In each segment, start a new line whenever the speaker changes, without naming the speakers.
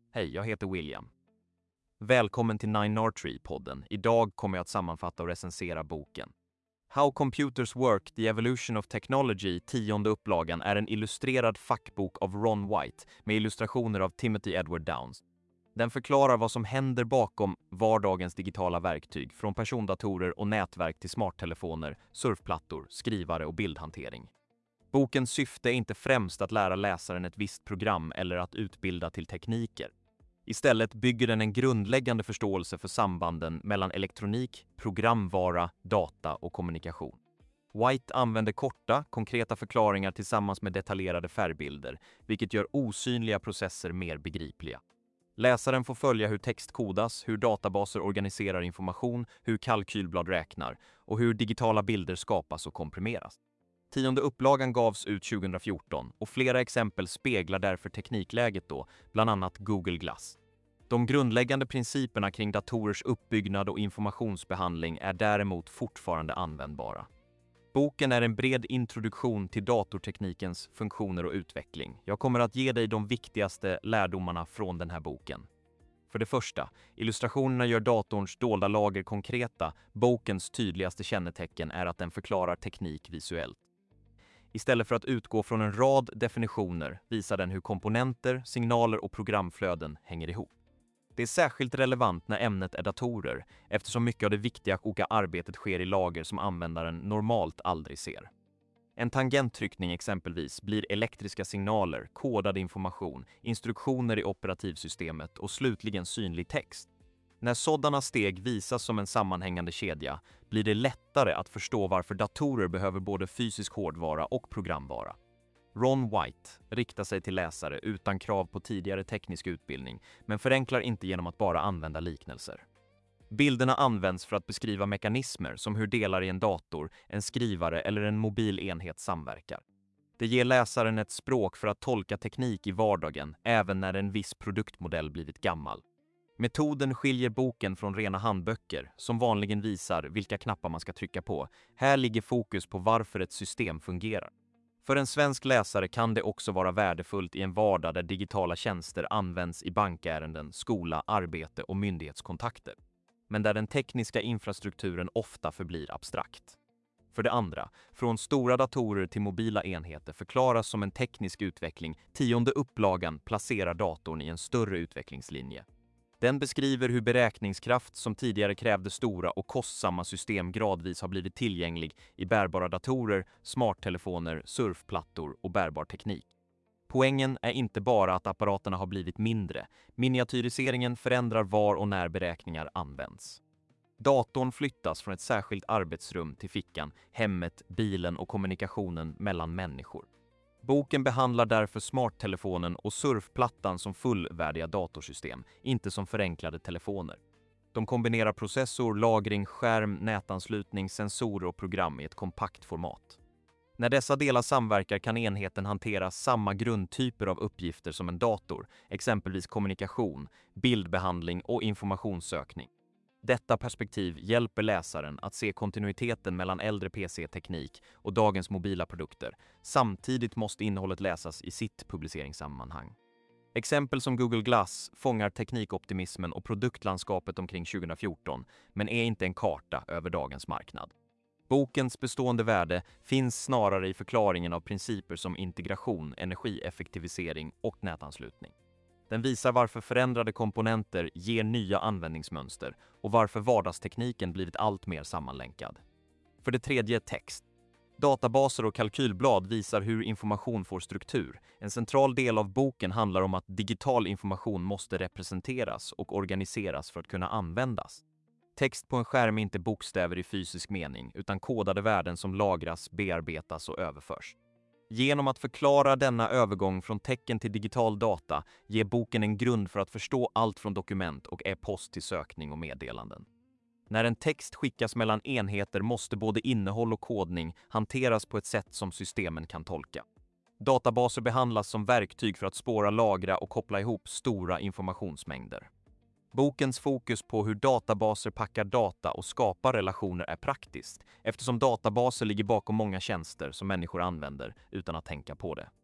Hej, jag heter William. Välkommen till 9R3-podden. Idag kommer jag att sammanfatta och recensera boken. How Computers Work, The Evolution of Technology, 10:e upplagan, är en illustrerad fackbok av Ron White med illustrationer av Timothy Edward Downes. Den förklarar vad som händer bakom vardagens digitala verktyg, från persondatorer och nätverk till smarttelefoner, surfplattor, skrivare och bildhantering. Bokens syfte är inte främst att lära läsaren ett visst program eller att utbilda till tekniker. Istället bygger den en grundläggande förståelse för sambanden mellan elektronik, programvara, data och kommunikation. White använder korta, konkreta förklaringar tillsammans med detaljerade färgbilder, vilket gör osynliga processer mer begripliga. Läsaren får följa hur text kodas, hur databaser organiserar information, hur kalkylblad räknar och hur digitala bilder skapas och komprimeras. 10:e upplagan gavs ut 2014 och flera exempel speglar därför teknikläget då, bland annat Google Glass. De grundläggande principerna kring datorers uppbyggnad och informationsbehandling är däremot fortfarande användbara. Boken är en bred introduktion till datorteknikens funktioner och utveckling. Jag kommer att ge dig de viktigaste lärdomarna från den här boken. För det första, illustrationerna gör datorns dolda lager konkreta. Bokens tydligaste kännetecken är att den förklarar teknik visuellt. Istället för att utgå från en rad definitioner visar den hur komponenter, signaler och programflöden hänger ihop. Det är särskilt relevant när ämnet är datorer, eftersom mycket av det viktiga och arbetet sker i lager som användaren normalt aldrig ser. En tangenttryckning exempelvis blir elektriska signaler, kodad information, instruktioner i operativsystemet och slutligen synlig text. När sådana steg visas som en sammanhängande kedja blir det lättare att förstå varför datorer behöver både fysisk hårdvara och programvara. Ron White riktar sig till läsare utan krav på tidigare teknisk utbildning, men förenklar inte genom att bara använda liknelser. Bilderna används för att beskriva mekanismer som hur delar i en dator, en skrivare eller en mobil enhet samverkar. Det ger läsaren ett språk för att tolka teknik i vardagen, även när en viss produktmodell blivit gammal. Metoden skiljer boken från rena handböcker, som vanligen visar vilka knappar man ska trycka på. Här ligger fokus på varför ett system fungerar. För en svensk läsare kan det också vara värdefullt i en vardag där digitala tjänster används i bankärenden, skola, arbete och myndighetskontakter, men där den tekniska infrastrukturen ofta förblir abstrakt. För det andra, från stora datorer till mobila enheter förklaras som en teknisk utveckling. 10:e upplagan placerar datorn i en större utvecklingslinje. Den beskriver hur beräkningskraft som tidigare krävde stora och kostsamma system gradvis har blivit tillgänglig i bärbara datorer, smarttelefoner, surfplattor och bärbar teknik. Poängen är inte bara att apparaterna har blivit mindre. Miniatyriseringen förändrar var och när beräkningar används. Datorn flyttas från ett särskilt arbetsrum till fickan, hemmet, bilen och kommunikationen mellan människor. Boken behandlar därför smarttelefonen och surfplattan som fullvärdiga datorsystem, inte som förenklade telefoner. De kombinerar processor, lagring, skärm, nätanslutning, sensorer och program i ett kompakt format. När dessa delar samverkar kan enheten hantera samma grundtyper av uppgifter som en dator, exempelvis kommunikation, bildbehandling och informationssökning. Detta perspektiv hjälper läsaren att se kontinuiteten mellan äldre PC-teknik och dagens mobila produkter. Samtidigt måste innehållet läsas i sitt publiceringssammanhang. Exempel som Google Glass fångar teknikoptimismen och produktlandskapet omkring 2014, men är inte en karta över dagens marknad. Bokens bestående värde finns snarare i förklaringen av principer som integration, energieffektivisering och nätanslutning. Den visar varför förändrade komponenter ger nya användningsmönster och varför vardagstekniken blivit allt mer sammanlänkad. För det tredje, text. Databaser och kalkylblad visar hur information får struktur. En central del av boken handlar om att digital information måste representeras och organiseras för att kunna användas. Text på en skärm är inte bokstäver i fysisk mening, utan kodade värden som lagras, bearbetas och överförs. Genom att förklara denna övergång från tecken till digital data ger boken en grund för att förstå allt från dokument och e-post till sökning och meddelanden. När en text skickas mellan enheter måste både innehåll och kodning hanteras på ett sätt som systemen kan tolka. Databaser behandlas som verktyg för att spåra, lagra och koppla ihop stora informationsmängder. Bokens fokus på hur databaser packar data och skapar relationer är praktiskt, eftersom databaser ligger bakom många tjänster som människor använder utan att tänka på det.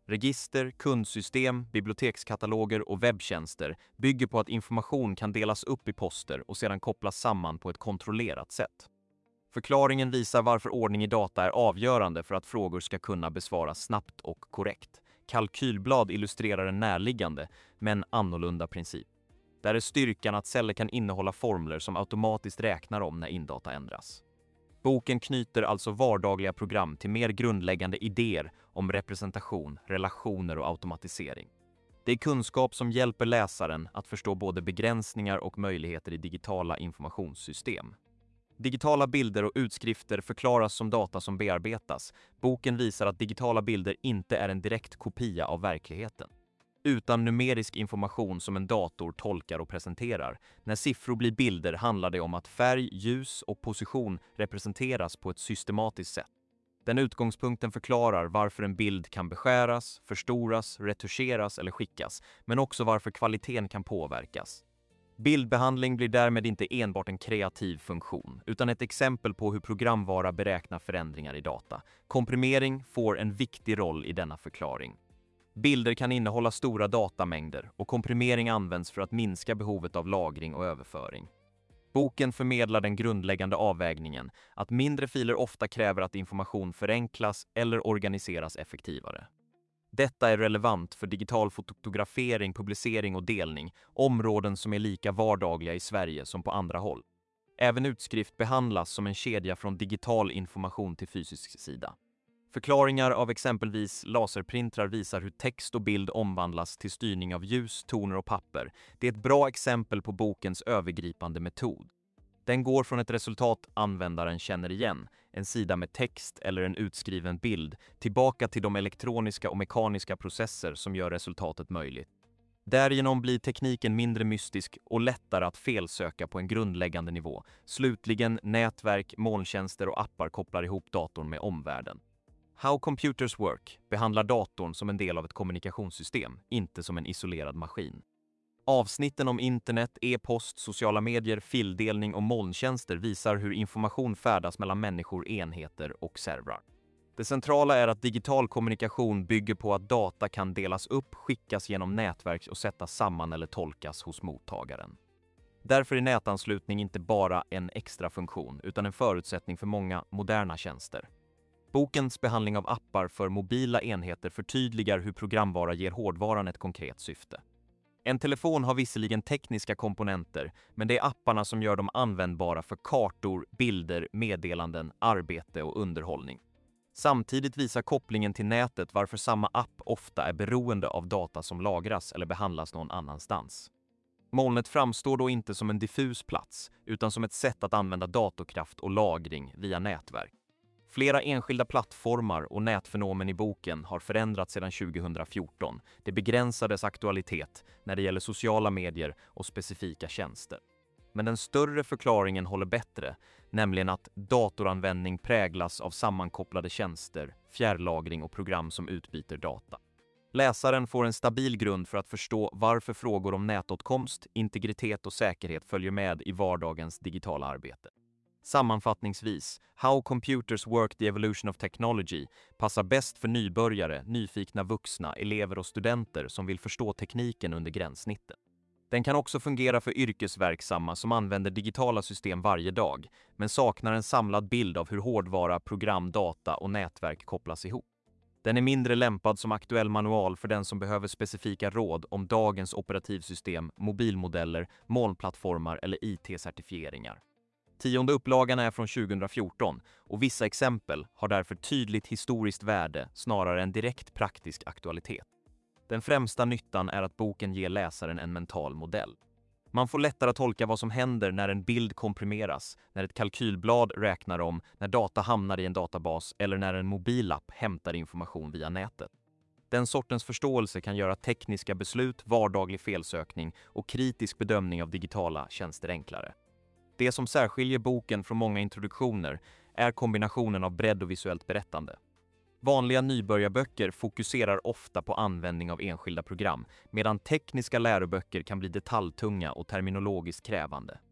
Register, kundsystem, bibliotekskataloger och webbtjänster bygger på att information kan delas upp i poster och sedan kopplas samman på ett kontrollerat sätt. Förklaringen visar varför ordning i data är avgörande för att frågor ska kunna besvaras snabbt och korrekt. Kalkylblad illustrerar en närliggande, men annorlunda princip. Där är styrkan att celler kan innehålla formler som automatiskt räknar om när indata ändras. Boken knyter alltså vardagliga program till mer grundläggande idéer om representation, relationer och automatisering. Det är kunskap som hjälper läsaren att förstå både begränsningar och möjligheter i digitala informationssystem. Digitala bilder och utskrifter förklaras som data som bearbetas. Boken visar att digitala bilder inte är en direkt kopia av verkligheten, utan numerisk information som en dator tolkar och presenterar. När siffror blir bilder handlar det om att färg, ljus och position representeras på ett systematiskt sätt. Den utgångspunkten förklarar varför en bild kan beskäras, förstoras, retuscheras eller skickas, men också varför kvaliteten kan påverkas. Bildbehandling blir därmed inte enbart en kreativ funktion, utan ett exempel på hur programvara beräknar förändringar i data. Komprimering får en viktig roll i denna förklaring. Bilder kan innehålla stora datamängder och komprimering används för att minska behovet av lagring och överföring. Boken förmedlar den grundläggande avvägningen att mindre filer ofta kräver att information förenklas eller organiseras effektivare. Detta är relevant för digital fotografering, publicering och delning, områden som är lika vardagliga i Sverige som på andra håll. Även utskrift behandlas som en kedja från digital information till fysisk sida. Förklaringar av exempelvis laserprintrar visar hur text och bild omvandlas till styrning av ljus, toner och papper. Det är ett bra exempel på bokens övergripande metod. Den går från ett resultat användaren känner igen, en sida med text eller en utskriven bild, tillbaka till de elektroniska och mekaniska processer som gör resultatet möjligt. Därigenom blir tekniken mindre mystisk och lättare att felsöka på en grundläggande nivå. Slutligen, nätverk, molntjänster och appar kopplar ihop datorn med omvärlden. How Computers Work behandlar datorn som en del av ett kommunikationssystem, inte som en isolerad maskin. Avsnitten om internet, e-post, sociala medier, fildelning och molntjänster visar hur information färdas mellan människor, enheter och servrar. Det centrala är att digital kommunikation bygger på att data kan delas upp, skickas genom nätverk och sättas samman eller tolkas hos mottagaren. Därför är nätanslutning inte bara en extra funktion utan en förutsättning för många moderna tjänster. Bokens behandling av appar för mobila enheter förtydligar hur programvara ger hårdvaran ett konkret syfte. En telefon har visserligen tekniska komponenter, men det är apparna som gör dem användbara för kartor, bilder, meddelanden, arbete och underhållning. Samtidigt visar kopplingen till nätet varför samma app ofta är beroende av data som lagras eller behandlas någon annanstans. Molnet framstår då inte som en diffus plats, utan som ett sätt att använda datorkraft och lagring via nätverk. Flera enskilda plattformar och nätfenomen i boken har förändrats sedan 2014. Det begränsar dess aktualitet när det gäller sociala medier och specifika tjänster. Men den större förklaringen håller bättre, nämligen att datoranvändning präglas av sammankopplade tjänster, fjärrlagring och program som utbyter data. Läsaren får en stabil grund för att förstå varför frågor om nätåtkomst, integritet och säkerhet följer med i vardagens digitala arbete. Sammanfattningsvis, How Computers Work the Evolution of Technology passar bäst för nybörjare, nyfikna vuxna, elever och studenter som vill förstå tekniken under gränssnittet. Den kan också fungera för yrkesverksamma som använder digitala system varje dag, men saknar en samlad bild av hur hårdvara, program, data och nätverk kopplas ihop. Den är mindre lämpad som aktuell manual för den som behöver specifika råd om dagens operativsystem, mobilmodeller, molnplattformar eller IT-certifieringar. 10:e upplagan är från 2014 och vissa exempel har därför tydligt historiskt värde snarare än direkt praktisk aktualitet. Den främsta nyttan är att boken ger läsaren en mental modell. Man får lättare tolka vad som händer när en bild komprimeras, när ett kalkylblad räknar om, när data hamnar i en databas eller när en mobilapp hämtar information via nätet. Den sortens förståelse kan göra tekniska beslut, vardaglig felsökning och kritisk bedömning av digitala tjänster enklare. Det som särskiljer boken från många introduktioner är kombinationen av bredd och visuellt berättande. Vanliga nybörjarböcker fokuserar ofta på användning av enskilda program, medan tekniska läroböcker kan bli detaljtunga och terminologiskt krävande.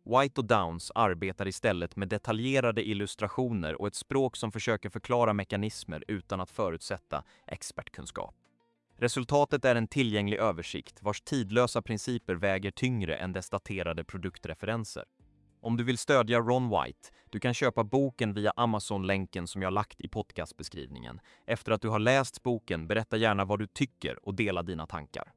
White och Downs arbetar istället med detaljerade illustrationer och ett språk som försöker förklara mekanismer utan att förutsätta expertkunskap. Resultatet är en tillgänglig översikt vars tidlösa principer väger tyngre än dess daterade produktreferenser. Om du vill stödja Ron White, du kan köpa boken via Amazon-länken som jag lagt i podcastbeskrivningen. Efter att du har läst boken, berätta gärna vad du tycker och dela dina tankar.